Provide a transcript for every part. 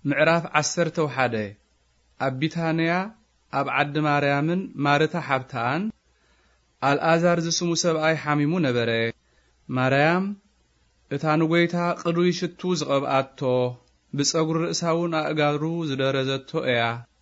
ምዕራፍ 11 ኣብ ቢታንያ ኣብ ዓዲ ማርያምን ማርታ ሓብታን አልዓዛር ዝስሙ ሰብኣይ ሓሚሙ ነበረ። ማርያም እታ ንጎይታ ቅዱይ ሽቱ ዝቐብኣቶ ብጸጉሪ ርእሳውን ኣእጋሩ ዝደረዘቶ እያ።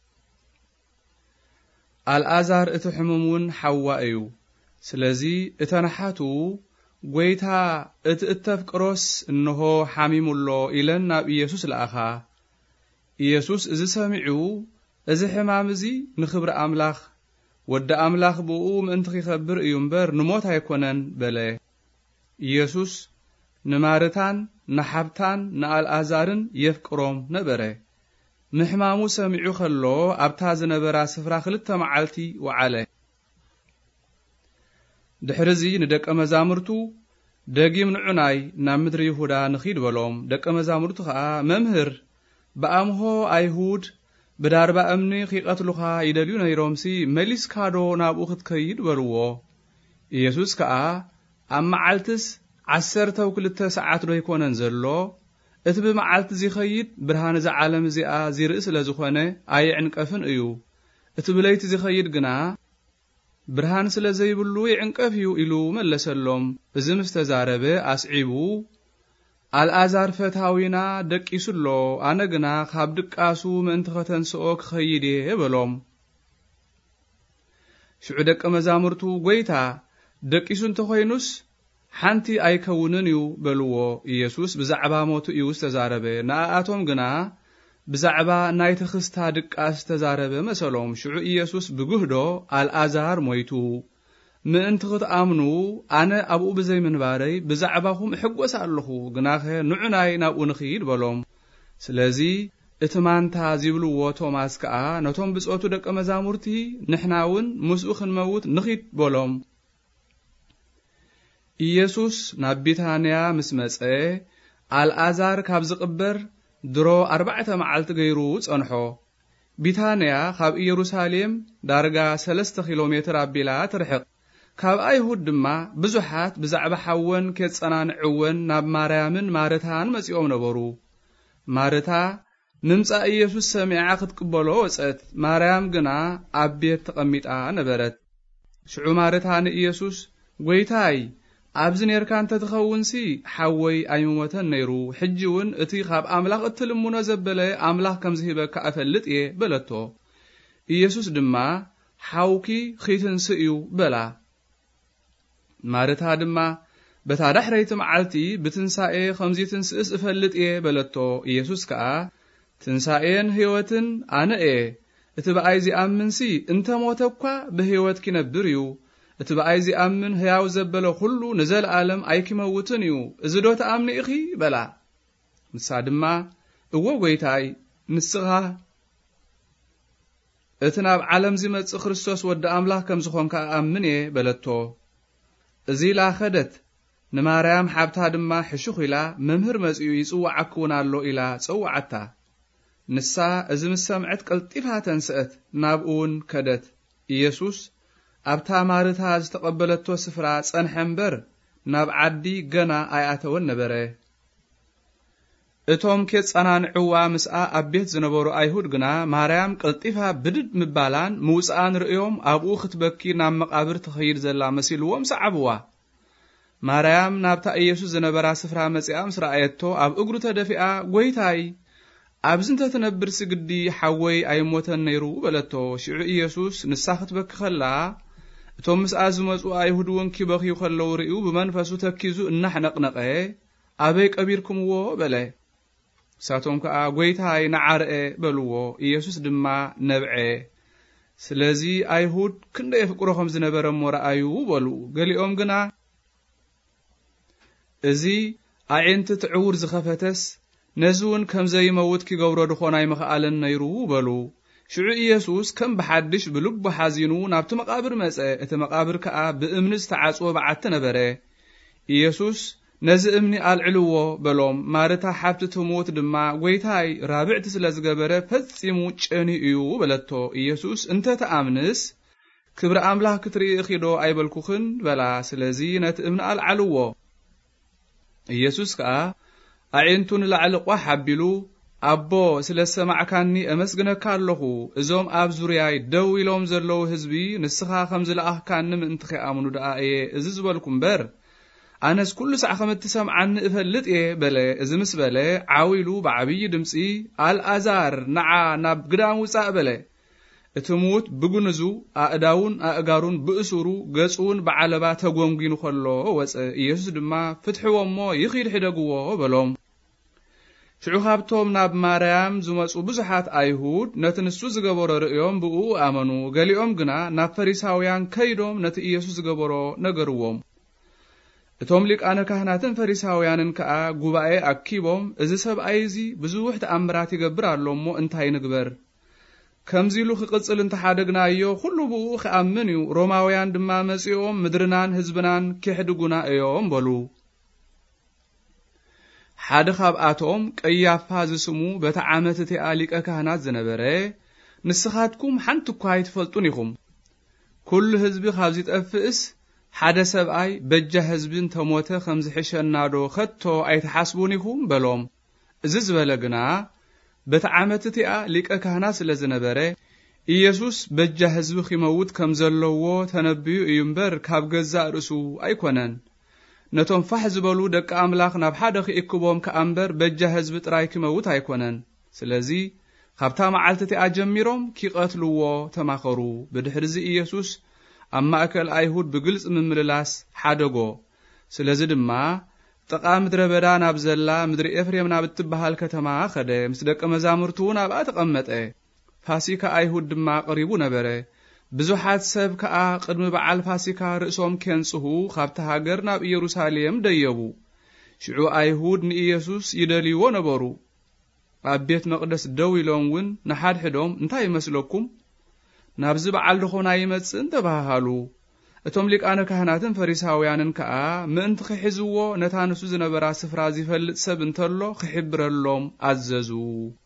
አልዓዛር እቲ ሕሙሙን ሓዋ እዩ። ስለዚ እተነሓቱ ጎይታ እቲ እተፍቅሮስ እንሆ ሓሚሙሎ ኢለን ናብ ኢየሱስ ለኣኻ። ኢየሱስ እዚ ሰሚዑ እዚ ሕማም እዚ ንኽብሪ ኣምላኽ ወዲ ኣምላኽ ብኡ ምእንቲ ኺኸብር እዩ እምበር ንሞት ኣይኮነን በለ። ኢየሱስ ንማርታን ንሓብታን ንአልዓዛርን የፍቅሮም ነበረ። ምሕማሙ ሰሚዑ ኸሎ ኣብታ ዝነበራ ስፍራ 2 መዓልቲ ወዓለ። ድሕሪዚ ንደቀ መዛሙርቱ ደጊም ንዑናይ ናብ ምድሪ ይሁዳ ንኺድ በሎም። ደቀ መዛሙርቱ ከዓ መምህር ብኣምሆ ኣይሁድ ብዳርባ እምኒ ኺቐትሉኻ ይደልዩ ነይሮምሲ መሊስካዶ ናብኡ ክትከይድ በልዎ። ኢየሱስ ከዓ ኣብ መዓልትስ 12 ሰዓት ዶ ይኮነን ዘሎ? እቲ ብመዓልቲ ዝኸይድ ብርሃን እዚ ዓለም እዚኣ ዝርኢ ስለ ዝኾነ ኣይዕንቀፍን እዩ። እቲ ብለይቲ ዝኸይድ ግና ብርሃን ስለ ዘይብሉ ይዕንቀፍ እዩ ኢሉ መለሰሎም። እዚ ምስ ተዛረበ ኣስዒቡ አልዓዛር ፈታዊና ደቂሱሎ ኣነ ግና ካብ ድቃሱ ምእንቲ ኸተንስኦ ክኸይድ እየ በሎም። ሽዑ ደቀ መዛሙርቱ ጎይታ ደቂሱ እንተኾይኑስ ሓንቲ ኣይከውንን እዩ በልዎ። ኢየሱስ ብዛዕባ ሞቱ እዩ ዝተዛረበ፣ ንኣቶም ግና ብዛዕባ ናይ ተኽስታ ድቃስ ተዛረበ መሰሎም። ሽዑ ኢየሱስ ብጉህዶ አልዓዛር ሞይቱ ምእንቲ ክትኣምኑ ኣነ ኣብኡ ብዘይምንባረይ ብዛዕባኹም እሕጐስ ኣለኹ፣ ግናኸ ንዑናይ ናብኡ ንኺድ በሎም። ስለዚ እቲ ማንታ ዝብልዎ ቶማስ ከዓ ነቶም ብጾቱ ደቀ መዛሙርቲ ንሕናውን ምስኡ ክንመውት ንኺድ በሎም። ኢየሱስ ናብ ቢታንያ ምስ መጸ አልዓዛር ካብ ዝቕበር ድሮ 4 መዓልቲ ገይሩ ጸንሖ። ቢታንያ ካብ ኢየሩሳሌም ዳርጋ 3 ኪሎ ሜትር ኣቢላ ትርሕቕ። ካብ ኣይሁድ ድማ ብዙሓት ብዛዕባ ሓወን ከጸናንዕወን ናብ ማርያምን ማርታን መጺኦም ነበሩ። ማርታ ምምጻእ ኢየሱስ ሰሚዓ ክትቅበሎ ወጸት፣ ማርያም ግና ኣብ ቤት ተቐሚጣ ነበረት። ሽዑ ማርታ ንኢየሱስ ጐይታይ ኣብዚ ኔርካ እንተትኸውንሲ ሓወይ ኣይምሞተን ነይሩ፣ ሕጂ እውን እቲ ካብ ኣምላኽ እትልምኖ ዘበለ ኣምላኽ ከም ዝሂበካ ኣፈልጥ እየ በለቶ። ኢየሱስ ድማ ሓውኪ ኺትንስ እዩ በላ። ማርታ ድማ በታ ዳሕረይቲ መዓልቲ ብትንሳኤ ከምዚ ትንስእስ እፈልጥ እየ በለቶ። ኢየሱስ ከዓ ትንሳኤን ሕይወትን ኣነ እየ፣ እቲ በኣይ ዝኣምንሲ እንተሞተ እኳ ብሕይወት ኪነብር እዩ፣ እቲ በኣይ ዝኣምን ሕያው ዘበለ ኩሉ ንዘለዓለም ኣይኪመውትን እዩ። እዚ ዶ ተኣምኒ ኢኺ በላ። ንሳ ድማ እዎ ጐይታይ ንስኻ እቲ ናብ ዓለም ዝመጽእ ክርስቶስ ወዲ ኣምላኽ ከም ዝኾንካ ኣምን እየ በለቶ። እዚ ኢላ ኸደት። ንማርያም ሓብታ ድማ ሕሹኽ ኢላ መምህር መጺኡ ይጽዋዓክውን ኣሎ ኢላ ጸዋዓታ። ንሳ እዚ ምስ ሰምዐት ቀልጢፋ ተንስአት፣ ናብኡውን ከደት። ኢየሱስ ኣብታ ማርታ ዝተቐበለቶ ስፍራ ጸንሐ እምበር ናብ ዓዲ ገና ኣይኣተወን ነበረ። እቶም ከጸናንዕዋ ምስኣ ኣብ ቤት ዝነበሩ ኣይሁድ ግና ማርያም ቀልጢፋ ብድድ ምባላን ምውፅኣን ርእዮም ኣብኡ ክትበኪ ናብ መቓብር ትኸይድ ዘላ መሲልዎም ሰዓብዋ። ማርያም ናብታ ኢየሱስ ዝነበራ ስፍራ መጺኣ ምስ ረኣየቶ ኣብ እግሩ ተደፊኣ ጐይታይ ኣብዚ እንተትነብር ስግዲ ሓወይ ኣይሞተን ነይሩ በለቶ። ሽዑ ኢየሱስ ንሳ ክትበኪ ኸላ እቶም ምስኣ ዝመጹ ኣይሁድ እውን ኪበኺዩ ኸለዉ ርእዩ ብመንፈሱ ተኪዙ እናሕነቕነቐ ኣበይ ቀቢርኩምዎ በለ። ሳቶም ከዓ ጐይታይ ነዓርአ በልዎ። ኢየሱስ ድማ ነብዐ። ስለዚ ኣይሁድ ክንደይ የፍቅሮ ከም ዝነበረ እሞ ረኣዩ በሉ። ገሊኦም ግና እዚ ኣዒንቲ ትዕውር ዝኸፈተስ ነዚ እውን ከም ዘይመውት ኪገብሮ ድኾን ኣይምኽኣለን ነይሩ በሉ። ሽዑ ኢየሱስ ከም ብሓድሽ ብልቡ ሓዚኑ ናብቲ መቓብር መጸ። እቲ መቓብር ከዓ ብእምኒ ዝተዓጽወ በዓቲ ነበረ። ኢየሱስ ነዚ እምኒ ኣልዕልዎ በሎም። ማርታ ሓብቲ ትሙት ድማ ጐይታይ ራብዕቲ ስለ ዝገበረ ፈጺሙ ጨኒ እዩ በለቶ። ኢየሱስ እንተ ተኣምንስ ክብሪ ኣምላኽ ክትርኢ ኺዶ ኣይበልኩኽን በላ። ስለዚ ነቲ እምኒ ኣልዓልዎ። ኢየሱስ ከዓ ኣዒንቱ ንላዕሊ ቋሕ ኣቢሉ አቦ ስለሰማዕካኒ አመስግነካ አለኹ እዞም አብ ዙርያይ ደው ኢሎም ዘለው ህዝቢ ንስኻ ከም ዝለኣኽካኒ ምእንቲ ኸኣምኑ ደኣ እየ እዚ ዝበልኩም በር ኣነስ ኩሉ ሰዓ ከም እትሰምዓኒ እፈልጥ እየ በለ እዚ ምስ በለ ዓዊሉ ብዓብይ ድምፂ አልዓዛር ነዓ ናብ ግዳም ውፃእ በለ እቲ ሙት ብጉንዙ ኣእዳውን ኣእጋሩን ብእሱሩ ገጹን ብዓለባ ተጎንጊኑ ከሎ ወፀ ኢየሱስ ድማ ፍትሕዎሞ ይኺድ ሕደግዎ በሎም ሽዑ ካብቶም ናብ ማርያም ዝመጹ ብዙሓት ኣይሁድ ነቲ ንሱ ዝገበሮ ርእዮም ብኡ ኣመኑ ገሊኦም ግና ናብ ፈሪሳውያን ከይዶም ነቲ ኢየሱስ ዝገበሮ ነገርዎም እቶም ሊቃነ ካህናትን ፈሪሳውያንን ከዓ ጉባኤ ኣኪቦም እዚ ሰብኣይ እዚ ብዙሕ ተኣምራት ይገብር ኣሎሞ እንታይ ንግበር ከምዚሉ ክቅጽል እንተሓደግናዮ ኩሉ ብኡ ክኣምን እዩ ሮማውያን ድማ መጺኦም ምድርናን ህዝብናን ክሕድጉና እዮም በሉ ሓደ ካብኣቶም ቀያፋ ዝስሙ በታ ዓመት እቲ ሊቀ ካህናት ዝነበረ ንስኻትኩም ሓንቲ እኳ ኣይትፈልጡን ኢኹም ኩሉ ህዝቢ ካብ ዝጠፍእስ ሓደ ሰብኣይ በጃ ህዝብን ተሞተ ከም ዝሕሸናዶ ከቶ ኣይተሓስቡን ኢኹም በሎም እዚ ዝበለ ግና በታ ዓመት እቲ ሊቀ ካህናት ስለ ዝነበረ ኢየሱስ በጃ ህዝቢ ኺመውት ከም ዘለዎ ተነብዩ እዩ እምበር ካብ ገዛእ ርእሱ ኣይኮነን ነቶም ፋሕ ዝበሉ ደቂ ኣምላኽ ናብ ሓደ ኺእክቦም ከኣምበር በጃ ህዝቢ ጥራይ ኪመውት ኣይኮነን ስለዚ ካብታ መዓልቲ እቲኣ ጀሚሮም ኪቐትልዎ ተማኸሩ ብድሕሪዚ ኢየሱስ ኣብ ማእከል ኣይሁድ ብግልጽ ምምልላስ ሓደጎ ስለዚ ድማ ጥቓ ምድረ በዳ ናብ ዘላ ምድሪ ኤፍሬም ናብ እትበሃል ከተማ ኸደ ምስ ደቀ መዛሙርቱ ናብኣ ተቐመጠ ፋሲካ ኣይሁድ ድማ ቀሪቡ ነበረ ብዙሓት ሰብ ከዓ ቅድሚ በዓል ፋሲካ ርእሶም ከንጽሁ ካብቲ ሃገር ናብ ኢየሩሳሌም ደየቡ ሽዑ ኣይሁድ ንኢየሱስ ይደልይዎ ነበሩ ኣብ ቤት መቕደስ ደው ኢሎም ውን ንሓድሕዶም እንታይ ይመስለኩም ናብዚ በዓል ድኾና ይመጽእ እንተባሃሉ እቶም ሊቃነ ካህናትን ፈሪሳውያንን ከዓ ምእንቲ ክሕዝዎ ነታ ንሱ ዝነበራ ስፍራ ዝፈልጥ ሰብ እንተሎ ክሕብረሎም ኣዘዙ